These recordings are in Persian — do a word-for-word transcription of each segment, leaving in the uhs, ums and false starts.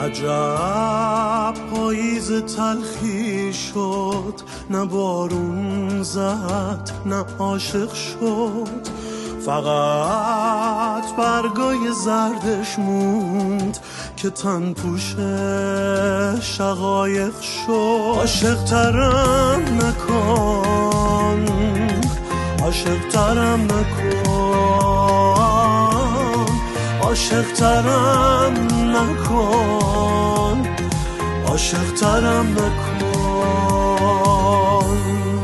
عجب پاییز تلخی شد، نه بارون زد نه عاشق شد، فقط برگای زردش موند که تن پوش شقایق شد. عاشق ترم نکن، عاشق ترم نکن، عاشق ترم نکن، عاشق ترم نکن.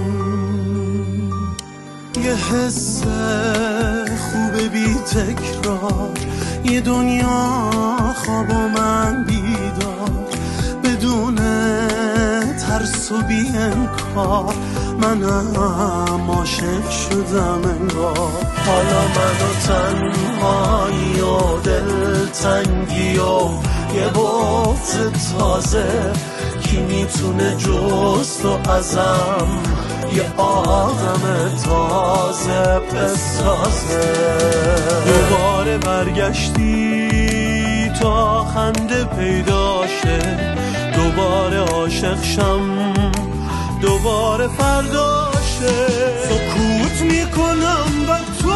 یه حس خوب بی تکرار، یه دنیا خواب و من بیدار، بدون ترس و بی انکار منم عاشق شدم انگار. حالا منو تنهایی و دلتنگی و یه بغض تازه، کی میتونه جز تو ازم یه آدم تازه بسازه. دوباره برگشتی تا خنده پیدا شه، دوباره عاشق شم دوباره فردا شه. سکوت میکنم و تو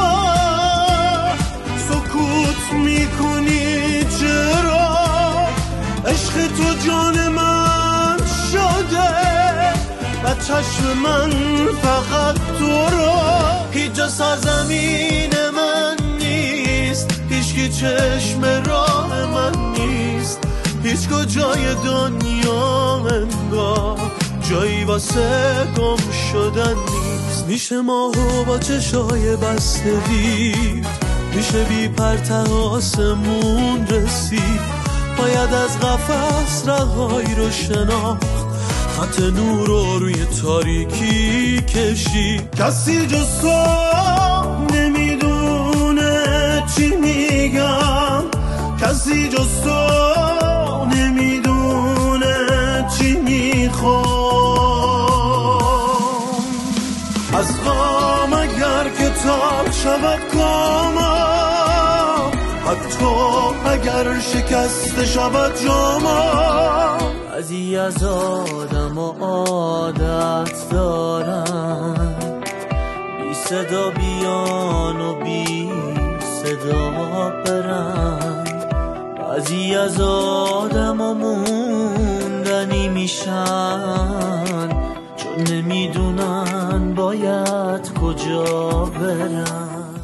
سکوت میکنی چرا؟ عشق تو جان من شده و چشم من فقط تو رو. هیچ جا سرزمین من نیست، هیچ کی چشم راه من نیست، هیچ کجای دنیا انگار جایی واسه گم شدن نیست. میشه ماهو با چشای بسته دید، میشه بی پرتق آسمون رسید، باید از قفس رهایی رو شناخت، خط نور رو روی تاریکی کشید. کسی جز تو نمیدونه چی میگم، کسی جز تو نمیدونه چی میخوام. از غم اگر کتاب شود کامم، حتی اگر شکسته شود جامم. بعضی از آدم و عادت دارن بی صدا بیان و بی صدا برن، بعضی از آدم و موندنی میشن چون نمیدونن باید کجا برن.